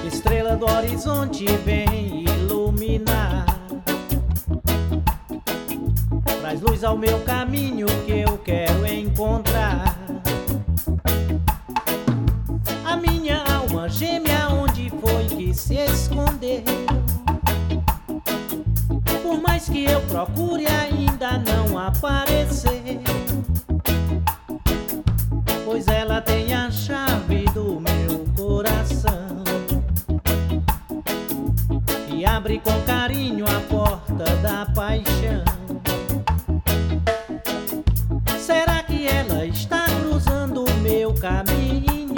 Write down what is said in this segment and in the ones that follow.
Estrela do horizonte vem iluminar, traz luz ao meu caminho que eu quero encontrar. A minha alma gêmea onde foi que se escondeu? Por mais que eu procure ainda não apareceu, pois ela tem a chave do meu coração e abre com carinho a porta da paixão. Será que ela está cruzando o meu caminho?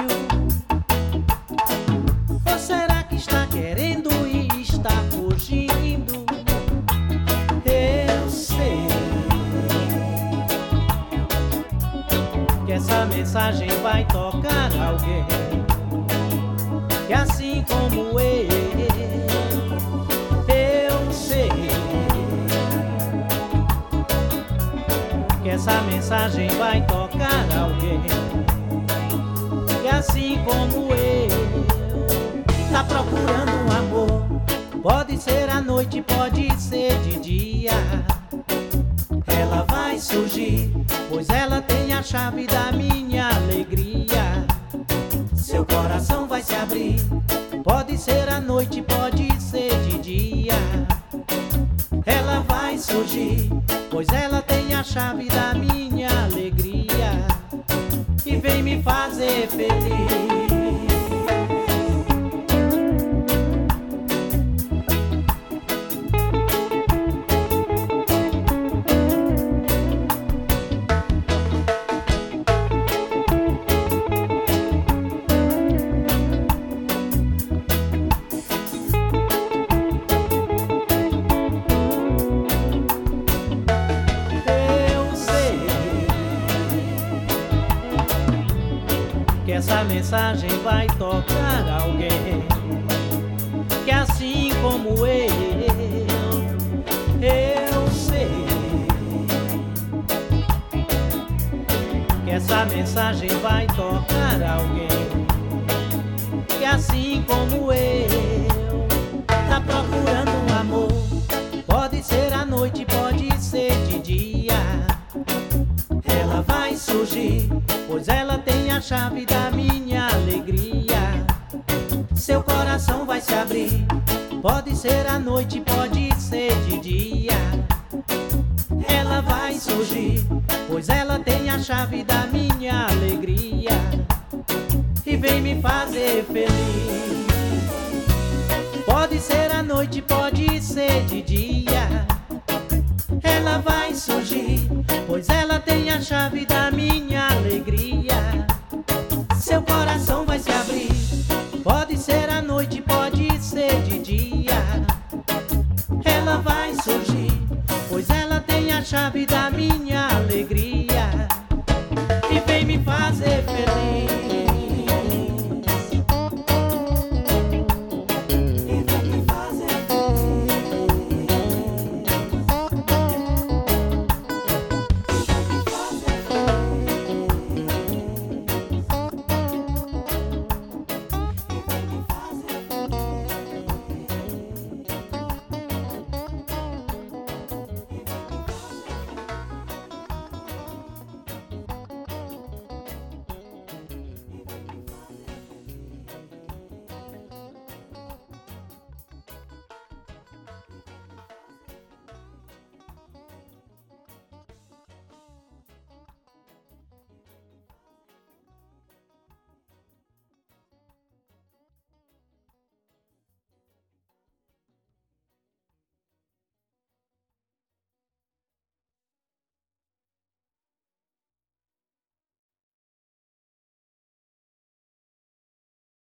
Ou será que está querendo e está fugindo? Eu sei que essa mensagem vai tocar alguém que assim como eu sei que essa mensagem vai tocar alguém que assim como eu tá procurando um amor. Pode ser à noite, pode ser de dia, ela vai surgir, pois ela tem a chave da minha alegria. Seu coração vai se abrir. Pode ser à noite, pode ser de dia, ela vai surgir, pois ela tem a chave da minha alegria e vem me fazer feliz. Que essa mensagem vai tocar alguém que assim como eu sei que essa mensagem vai tocar alguém que assim como eu tá procurando um amor. Pode ser à noite, pode ser de dia, ela vai surgir, pois ela tem a chave da minha alegria. Seu coração vai se abrir. Pode ser à noite, pode ser de dia, ela vai surgir, pois ela tem a chave da minha alegria e vem me fazer feliz. Pode ser à noite, pode ser de dia, ela vai surgir, pois ela tem a chave da minha alegria. Seu coração vai se abrir. Pode ser à noite,